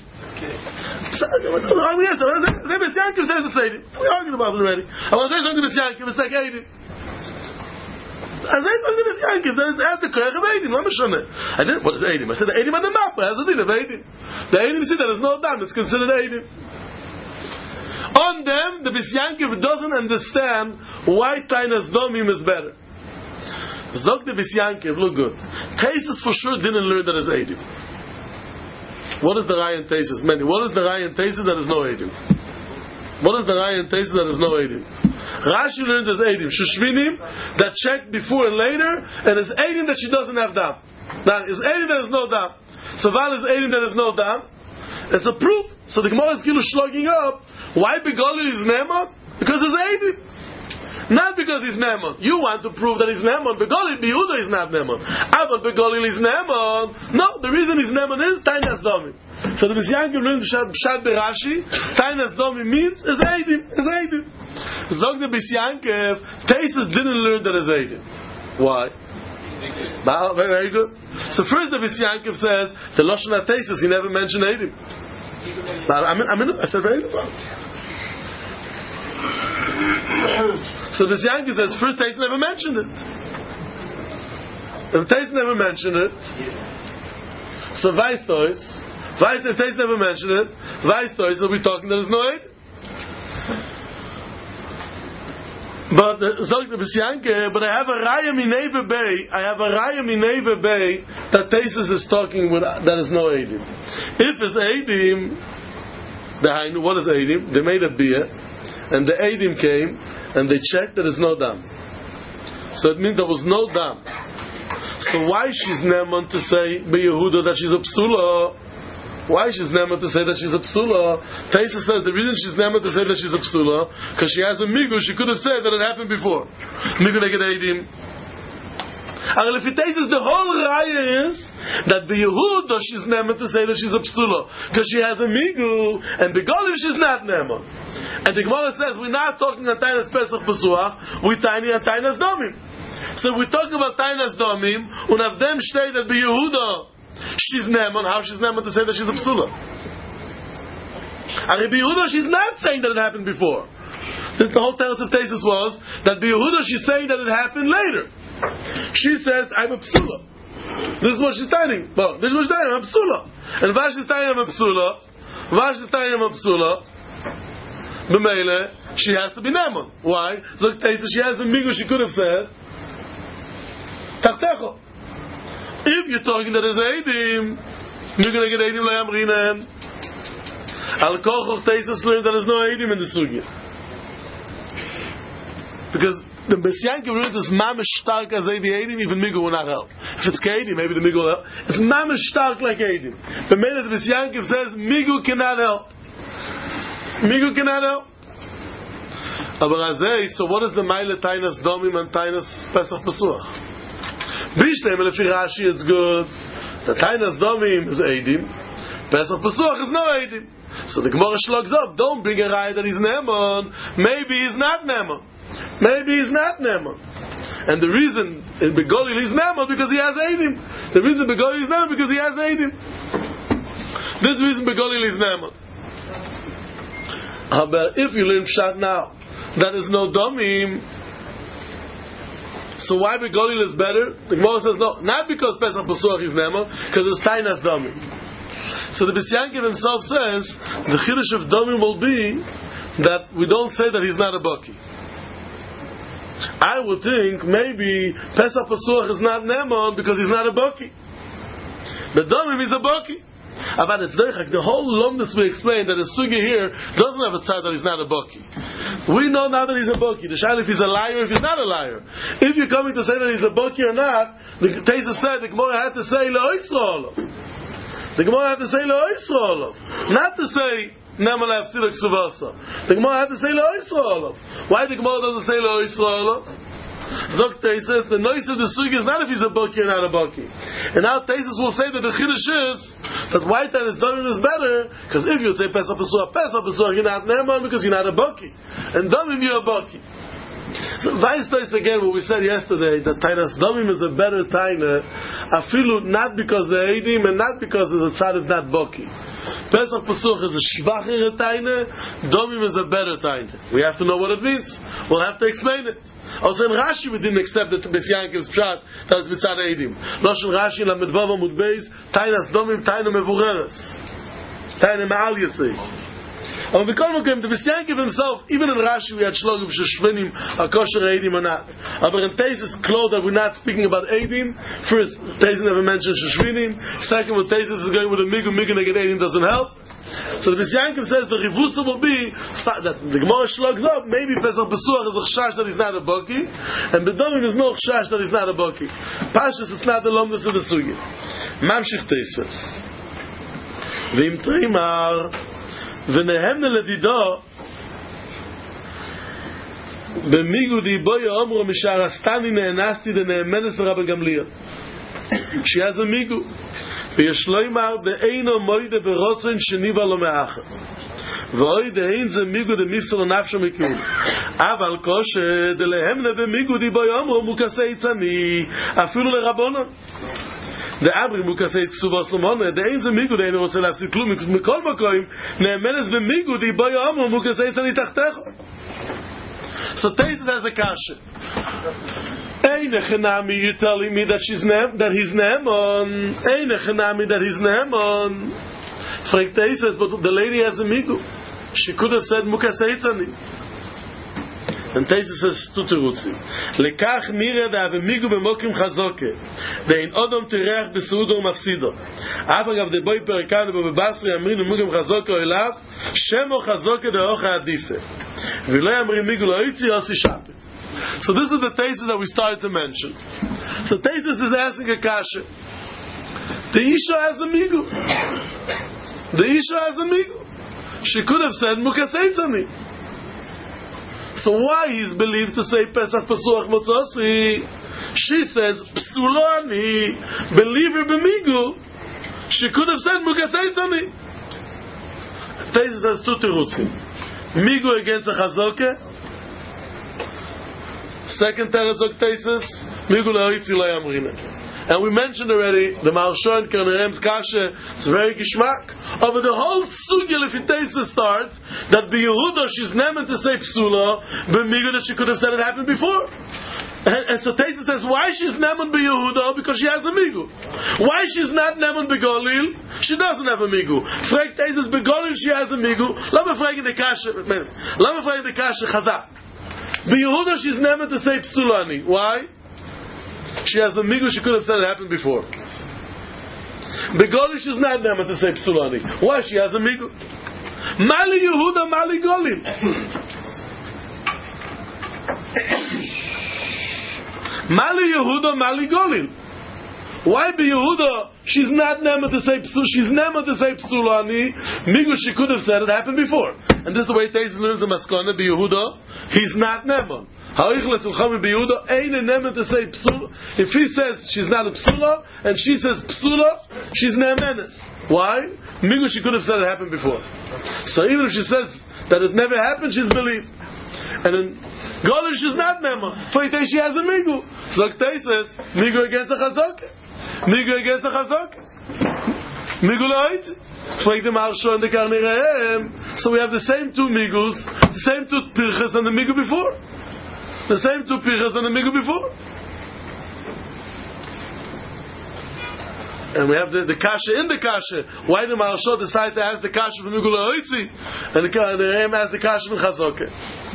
The Bisyanki says it's Eidim. We argued about it already. I want to say something to Bisyanki, it's like Eidim. I say something to Bisyanki, then it's at the Koyach of Eidim. I didn't, what is Eidim? I said the Eidim on the map, has a din of Eidim. The Eidim, you see that is no dam, it's considered Eidim. On them, the Bisyankiv doesn't understand why Tainas Domim is better. Zog the Bisyankiv, look good. Taisus for sure didn't learn that as Eidim. What is the Raya in Taisus? What is the Raya in Taisus that is no Eidim? What is the Raya in Taisus that is no Eidim? Rashi learned as Eidim. Shushvinim, that checked before and later, and is Eidim that she doesn't have dam. Now, is Eidim that is no dam. So Val is Eidim that is no dam. It's a proof. So the Gemara is slugging up. Why Begolil is Naaman? Because he's Eidim. Not because he's Naaman. You want to prove that he's Naaman. Begolil Yehuda is not Naaman. But Begolil is Naaman. No, the reason he's Naaman is Tainas Domim. So the Bisyankim learned Pshat Berashi, Tainas Domi means is Eidim. Zog the Bisyankim, Taisus didn't learn that is Eidim. Why? Very good. So first the Bisyankim says, the Lashon HaTaisus, he never mentioned Eidim. I said very good. So the Bisyankim says, first Taisus never mentioned it. If Taisus never mentioned it, so Vice if Taisus never mentioned it, Vice will be talking that there's no Eidim. But but I have a Raya Mineva Bay that Taisus is talking with that is no Eidim. If it's Eidim, what is Eidim? They made a beer, and the Eidim came and they checked that there's no dam. So it means there was no dam. So why she's Neman to say by Yehuda that she's a psula? Why she's Neman to say that she's a psula? Taisus says the reason she's Neman to say that she's a psula because she has a migu. She could have said that it happened before. Migu neged Eidim. And if it Taisus, the whole raya is that by Yehuda she's Neman to say that she's a psula because she has a migu, and Begoli she's not Neman. And the Gemara says we're not talking on Tainas Pesach Pesuach, we're tiny on Tainas Domim. So we're talking about Tainas Domim, and of them state that by Yehuda she's Neman. How she's Neman to say that she's a psula? And by Yehuda she's not saying that it happened before. This the whole teretz of Taisus was that by Yehuda she's saying that it happened later. She says I'm a psula. This is what she's telling. Well, this is what she's telling. I'm a psula. And Vash is telling I'm a psula. B'meile, she has to be Neman. Why? So Taisus, she has a migu. She could have said Tartecho. If you're talking that is Eidim, migu neged Eidim lo yamrinen. Al kochoch Taisus learned that there's no Eidim in the sugya. Because the Bisyankim learned this mamish stark as Eidim, even migu will not help. If it's Eidim, maybe the migu will help. It's mamish stark like Eidim. The minute the Bisyankim says migu cannot help. So what is the Maile Tainas Domim and Tainas Pesach Pesuach? Bishleim and Rashi it's good. The Tainas Domim is Eidim. Pesach Pesuach is no Eidim. So the Gemara slugs up. Don't bring a raya that he's Neman. Maybe he's not Neman. And the reason in Begoli he's Neman because he has Eidim. The reason Begoli is Neman because he has Eidim. This reason Begoli is Neman. But if you learn Pshat now, that is no Domim. So why Begoli is better? The Gemara says no, not because Pesach Pesuach is Neman, because it's Tainas Domim. So the Bisyankim himself says the Chiddush of Domim will be that we don't say that he's not a Baki. I would think maybe Pesach Pesuach is not Neman because he's not a Baki. The Domim is a Baki. About it's the whole lumdus we explained that the sugi here doesn't have a tzad that he's not a baki. We know now that he's a baki. The shayla if he's a liar, if he's not a liar. If you're coming to say that he's a baki or not, the Taisus said the Gemara had to say lo Yisrael. The Gemara had to say lo Yisrael, not to say neman la'afsida ksuvasa. The Gemara had to say lo Yisrael. Why the Gemara doesn't say lo Yisrael? Zok Taisus, the noise of the sugi is not if he's a baki or not a baki. And now Taisus will say that the chiddush is that white and his domim is better because if you would say Pesach Pesuach, you're not Neman because you're not a baki, and domim you're a baki. So Vice Taisus again what we said yesterday that Tainas domim is a better taina, afilu not because the Eidim and not because the tzad is not baki. Pesach Pesuach is a shvacher taina, domim is a better taina. We have to know what it means. We'll have to explain it. Also in Rashi we didn't accept the Bisyankim's pshat that it's mitzad Eidim. Lashon Rashi in Lamed Vav Amud Beis Tainas Domim Taina Mevureres Taina Ma'al Yasei. And we can't look at the Bisyankim himself. Even in Rashi we had shlogim sheshvinim a kosher Eidim or not. But in Taisus close that we're not speaking about Eidim. First, Taisus never mentioned sheshvinim. Second, what Taisus is going with a migu neged Eidim doesn't help. So the Bisyankim says the Rivusa will be that the Gemara slugs up. Maybe Pesach Pesuach is a chash that he's not a baki, and Bedomim is no chash that he's not a baki. Pashas it's not the lomdus of the sugi. Mamshich Teisves. V'im Treimar v'nehem neledido b'migu diboya omro misharastani ne'enasti de'ne'emenes l'Rabban Gamliel. She has a migu. וישלוימר דאינו מוידה ברוצן שניבה לו מאחר ואוי דהין זה מיגו דמיפסל נפשו מקיול אבל קושה דלהם נבמיגו דיבו יאמרו מוקסי צני אפילו לרבונו דאברי מוקסי צטובה סלמונה דהין זה מיגו דהין רוצה להפסיד כלום מכל מקום נאמנס במיגו דיבו יאמרו מוקסי צני תחתך So Taisus has a kasha. Einechenami, you're telling me that he's Nehemon. Einechenami, that he's Nehemon. Frank Taisus, but the lady has a migu. She could have said Mukaseitzani. And Taisus says Tuterutzi. Lekach nira da have migu bemokim chazoke. Dein odom tireach besudo mafsido. Afagav de boy perikanu bebasri amrinu mugim chazoke oilav. Shemo chazoke de ocha adife. V'lo yamrim migu lo itzi osi shapi. So this is the Taisus that we started to mention. So Taisus is asking a kasha. The Isha has a migu. The Isha has a migu. She could have said Mukaseitzani. So why he's believed to say Pesach Pesuach Motzasi? She says Psulani, believer b'migu. She could have said Mukaseitzani. Taisus has two terutzim. Migu against a chazoke. Second teretz Taisus, Migu le'oitzi lo yamrina. And we mentioned already the Maharsha and Kernerem's kasha. It's very gishmak. But the whole sugya if Taisus starts that Yehuda she's never to say psula, but Migu that she could have said it happened before. And so Taisus says why she's never be Yehuda because she has a Migu. Why she's not never be Golil? She doesn't have a Migu. Frag Taisus be Golil she has a Migu. Let me frag the kasha. Let me frag the kasha chazak. Be Yehuda she's never to say psulani. Why? She has a migu, she could have said it happened before. Begolish is not never to say psulani. Why? She has a migu. Mali Yehuda, Mali Golim. Mali Yehuda, Mali Golim. Why be Yehuda? She's not never to say psul. She's never to say psulani. Migu, she could have said it happened before. And this is the way Taisus learns the maskana. Be Yehuda, he's not never. If he says she's not a psula and she says psula, she's ne'emenes. Why? Migu, she could have said it happened before. So even if she says that it never happened, she's believed. And in Golish she's not ne'emen. For she has a migu. So Taisus says migu against a chazok. Migu against a chazok. Migu lo'it. For the Maharsha and the Karnirehem. So we have the same two migus, the same two pirchas and the migu before. The same two pirchas and the migu before. And we have the kasha in the kasha. Why the Maharsha decided to ask the kasha from migu le'oitzi and the Karnirehem asked the kasha from chazoke.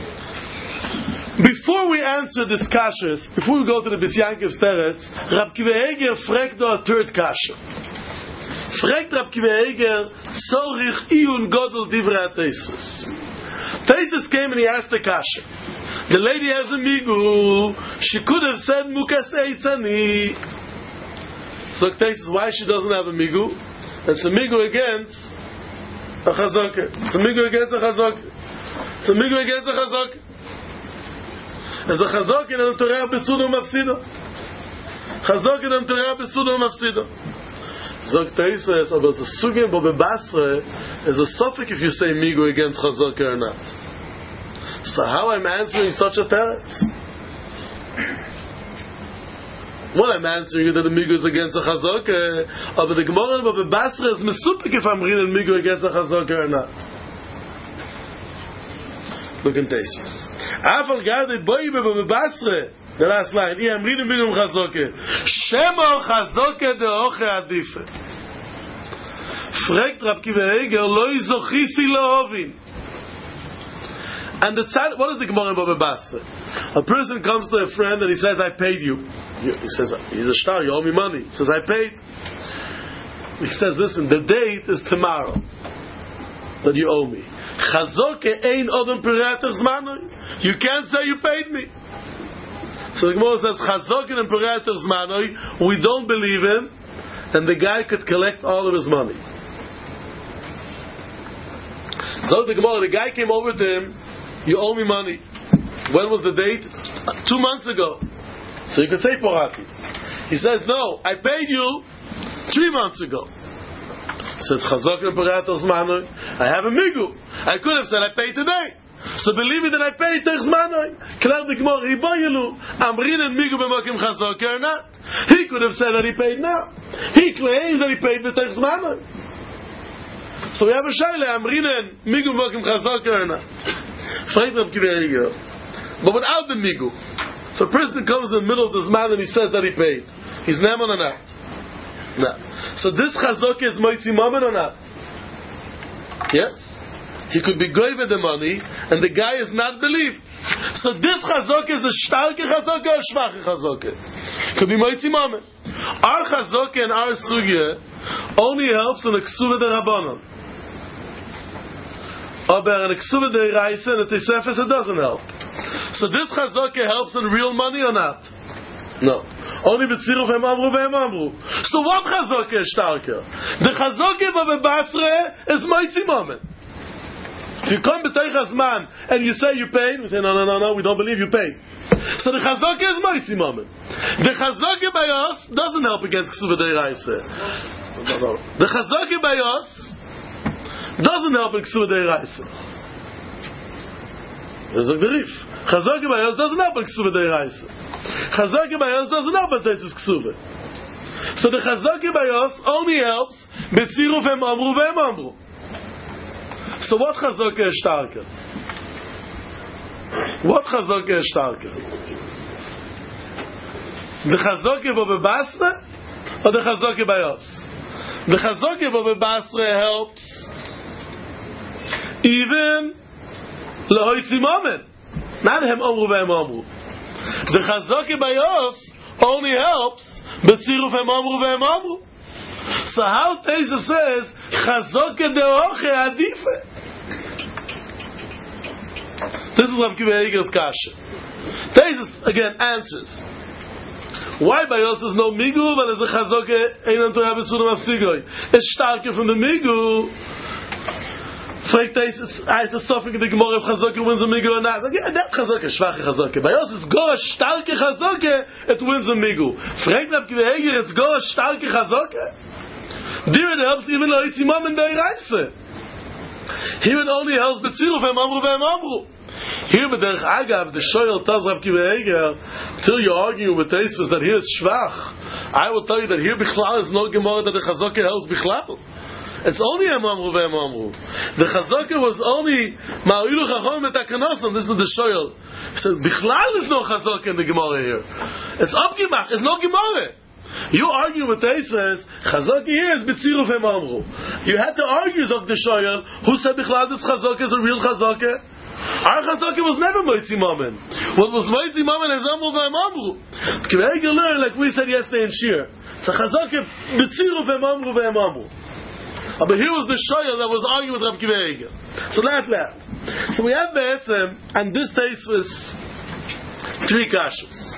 Before we answer this kashas, before we go to the Bisyankiv's teretz, Rab Kiva Eger fragt a third kasha. Fragt Rab Kiva Eger, Sorich iyun godel divrei Taisus. Taisus came and he asked the kasha. The lady has a migu. She could have said Mukaseitzani. So Taisus, why she doesn't have a migu? It's a migu against a chazoke. It's a migu against a chazoke. It's a migu against a chazoke. As a chazoke in a Torah besudo mafsido. Chazoke in a Torah besudo mafsido. Zog Taisus, but the sugim bo bebasre is a suffix if you say migu against chazoke or not. So how I'm answering such a teretz? Well, I'm answering you that the migu is against a chazoke, but the Gemara bo bebasre is mesupik if I'm reading migu against a chazoke or not. Look in Taisus. Afal gade boibe bo bebasre. The last line. I am reading migu chazoke. Shemo chazoke de oche adife. Fragt Rab Kiva Eger lo izochisi lo ovin. And the tzad, what is the Gemara in Baba Basra? A person comes to a friend and he says, I paid you. He says, he's a shtar, you owe me money. He says, I paid. He says, listen, the date is tomorrow that you owe me. Chazoke ein odom pereatach zmanoi. You can't say you paid me. So the Gemara says, Chazoke and pereatach zmanoi, we don't believe him, and the guy could collect all of his money. So the Gemara, the guy came over to him, you owe me money. When was the date? 2 months ago. So you could say Porati. He says, no, I paid you, 3 months ago. Says Chazaka Paratos Manoi. I have a migu. I could have said I pay today. So believe me that I pay Tech Manoi. Klar the Gemara Riboyelu. Amrin and migu b'makim Chazaka or not. He could have said that he paid now. He claims that he paid the Tech Manoi. So we have a shaila Amrin and migu b'makim Chazaka or not. But without the migu. So a person comes in the middle of this man and he says that he paid. He's neman or not? No. So this chazaka is moitzi mammon or not? Yes. He could be goyve the money and the guy is not believed. So this chazaka is a starke chazaka or schwache chazaka? Could be moitzi mammon. Our chazaka and our sugya only helps in a ksuva de rabbanon. Aber in a ksuva de reise and a tesefes it doesn't help. So this chazaka helps in real money or not? No. Only b'tziruf hem amru v'hem amru. So what chazaka is starker? The chazaka of Basra is moitzi moment. If you come b'teich hazman and you say you paid, we say no, we don't believe you paid. So the chazaka is moitzi moment. The chazaka by us doesn't help against ksuva deiraisa. No. The chazaka by us doesn't help against ksuva deiraisa. There's a derif. Chazaka by us doesn't help against ksuva deiraisa. Chazaka by us doesn't help but this is ksuva. So the chazaka by us only helps b'tziruf hem amru v'hem amru. So what chazaka is starker? What chazaka is starker? The chazaka of Basra or the chazaka by us? The chazaka of Basra helps even lehoitzi moment. Not hem amru v'hem amru. The chazaka by us only helps b'tziruf hem amru v'hem amru. So how Teisa says chazaka deoche adife? This is Rav Kiva Eger's kasha. Teisa again answers why by us is no migu, but as a chazaka einan to have a sunnah of sigoi. It's starker from the migu. Fragt Teisa, it's a suffix in the Gemara if chazaka wins a migu or not. Again, that chazaka is schwache chazaka. By us it's go a starke chazaka, it wins a migu. Fragt Rav Kiva Eger, it's go a starke chazaka. There it helps even though it's imam and deiraisa. Here it only helps b'tziruf hem amru v'hem amru. Here b'derech agav the shoyel tells Rav Kiva Eger till you argue with Teisvus that here it's shvach. I will tell you that here bichlal is no gemara that the chazaka helps bichlal. It's only hem amru v'hem amru. The chazaka was only ma'oilu chachom etakanosam. This is the shoyel. He said bichlal is no chazaka in the gemara here. It's upgemach. It's no gemara. You argue with Teisvus, chazaka here is b'tziruf hem amru. You had to argue Zok the shoyel who said bichlal this chazaka is a real chazaka. Our chazaka was never moitzi mammon. What was moitzi mammon is amru v'hem amru. Kiva Eger learned like we said yesterday in Shir. It's a chazaka b'tziruf hem amru v'hem amru. But here was the shoyel that was arguing with Rav Kiva Eger. So that. So we have be'etzem, and this Teisvus 3 kashas.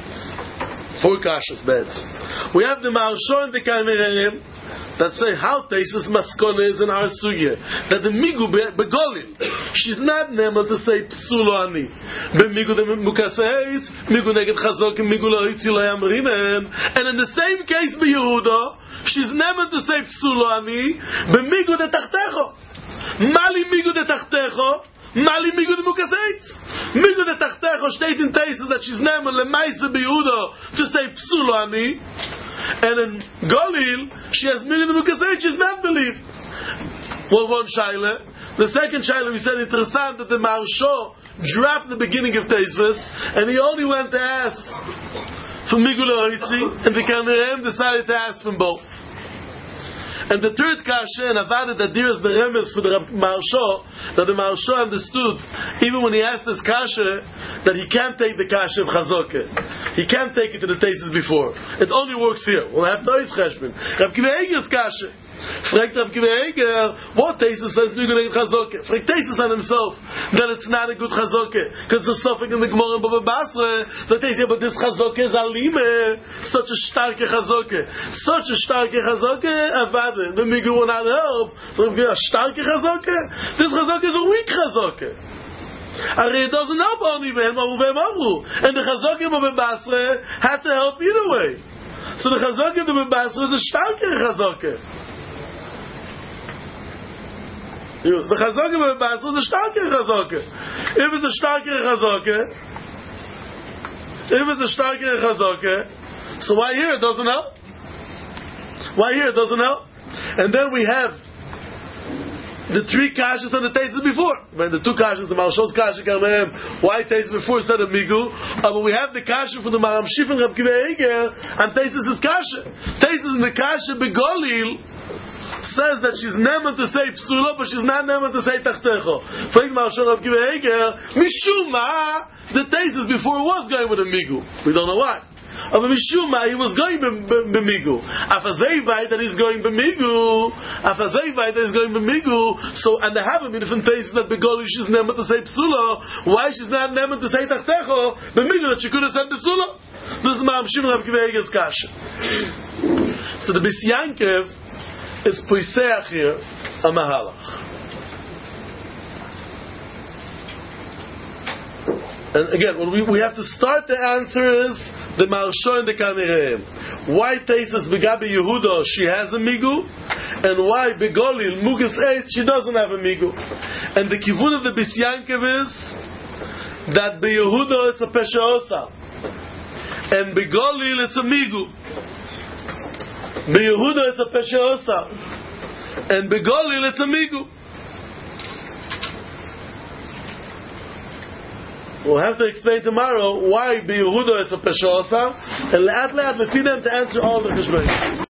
4 kashas be'etzem. We have the Maharsha and the Kaimerim that say how Teisvus maskona is in our sugya. That the migu begolim, she's not neman to say psulo ani. Bemigu de mukaseis, migu neged chazok, migu loitzi lo yamrinen. And in the same case be Yehuda, she's neman to say psulo ani. Bemigu de tachtecho. Mali migu de tachtecho. Mali migu de mukaseis. Migu de tachtecho steht in Teisvus that she's neman lemaise be Yehuda to say psulo ani. And in Galil, she has million mukasei, she's not believed. Well, one shaila. The second shaila, we said interessant that the Maharsha dropped the beginning of Teisvus, and he only went to ask from Migula Hoitzi, and the Kaimerim decided to ask from both. And the third kasha, and I've added that there is the remes for the Maharsha, that the Maharsha understood, even when he asked this kasha, that he can't take the kasha of Chazaka. He can't take it to the Teisvus before. It only works here. We'll have to eat cheshbon. Rav Kiva Eger's kasha. Fragt Rav Kiva Eger, what Teisvus says we're going to get Chazaka? Fragt Teisvus on himself, that it's not a good Chazaka, because the suffix in the Gemara in Baba Basra, so Teisvus, but this Chazaka is alime, such a starke Chazaka. Such a starke Chazaka, avade, the Migu will not help. So a starke Chazaka? This Chazaka is a weak Chazaka. It doesn't help only Vehem Amru Vehem Amru. And the Chazakim of Basra had to help either way. So the chazaka the bebasra is a starker chazaka. The chazaka the bebasra is a starker chazaka. If it's a starker chazaka, so why here it doesn't help? Why here it doesn't help? And then we have the three kashas and the tastes before. When the two kashas, the Marshals kasha why tastes before instead of migu? But we have the kasha from the Maram Shif and Rab Kiva Eger, and tastes is kasha. Tastes in the kasha begolil says that she's never to say psula, but she's not never to say tachtecho. For Marshal Rab Kiva Eger, mishuma, the tastes before was going with a migu. We don't know why. But Mishuma, he was going b'migu. Afazayvai that he's going b'migu. So, and they have a different tastes that begoli she's never to say psula. Why she's not never to say tachtecho b'migu that she could have said psula? This is Ma'am Shimon Rav Kiva Eger's kasha. So the Bisyankev is poiseach here a mahalach. And again, when we have to start, the answer is the Marsha and the Kanereim. Why Tesis Begabi Yehuda she has a migu, and why Begolil Mugas 8 she doesn't have a migu. And the kivun of the Bisyankev is that Be Yehuda it's a Peshaosa, and Begolil it's a migu. Be Yehuda it's a Peshaosa, and Begolil it's a migu. We'll have to explain tomorrow why Be Yehuda it's a Peshosa, and Le'at Le'at Lefidem to answer all the Cheshbonim.